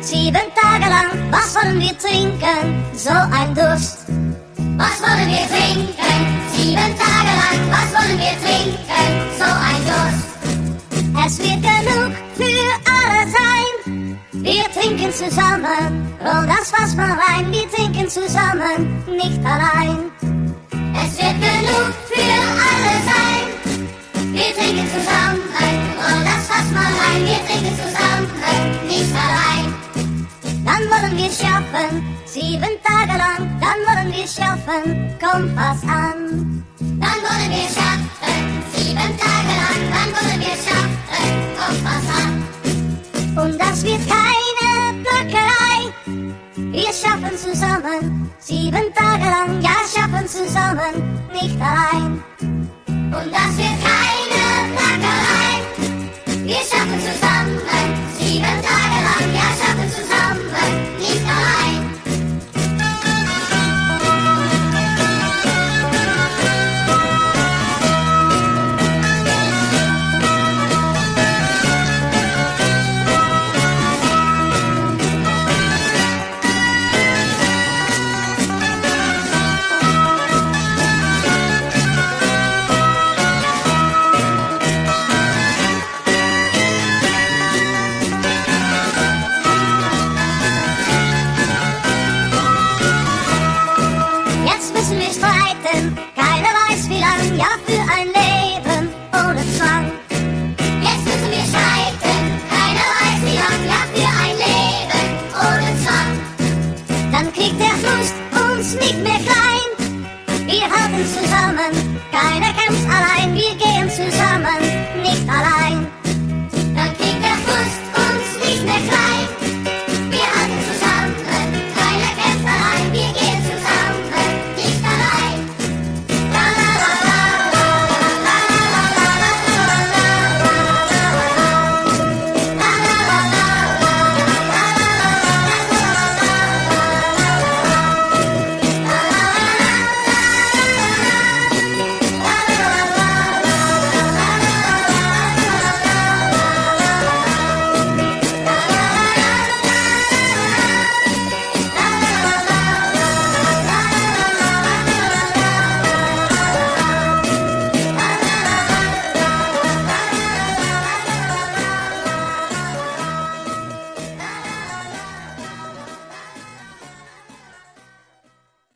7 Tage lang. Was wollen wir trinken? So ein Durst. Was wollen wir trinken? 7 Tage lang. Was wollen wir trinken? So ein Durst. Es wird genug für alle sein. Wir trinken zusammen. Roll das Fass mal rein. Wir trinken zusammen, nicht allein. Es wird genug für alle sein. Wir trinken zusammen. Roll das Fass mal rein. Wir trinken zusammen, nicht allein. Dann wollen wir schaffen, 7 Tage lang. Dann wollen wir schaffen, komm fass an. Dann wollen wir schaffen, 7 Tage lang. Dann wollen wir schaffen, komm fass an. Und das wird keine Plackerei. Wir schaffen zusammen, 7 Tage lang. Ja, schaffen zusammen, nicht allein. Und das wird keine Plackerei. Wir schaffen zusammen, 7 Tage lang. Ja, schaffen zusammen, nicht allein. Keiner weiß wie lang, ja für ein Leben.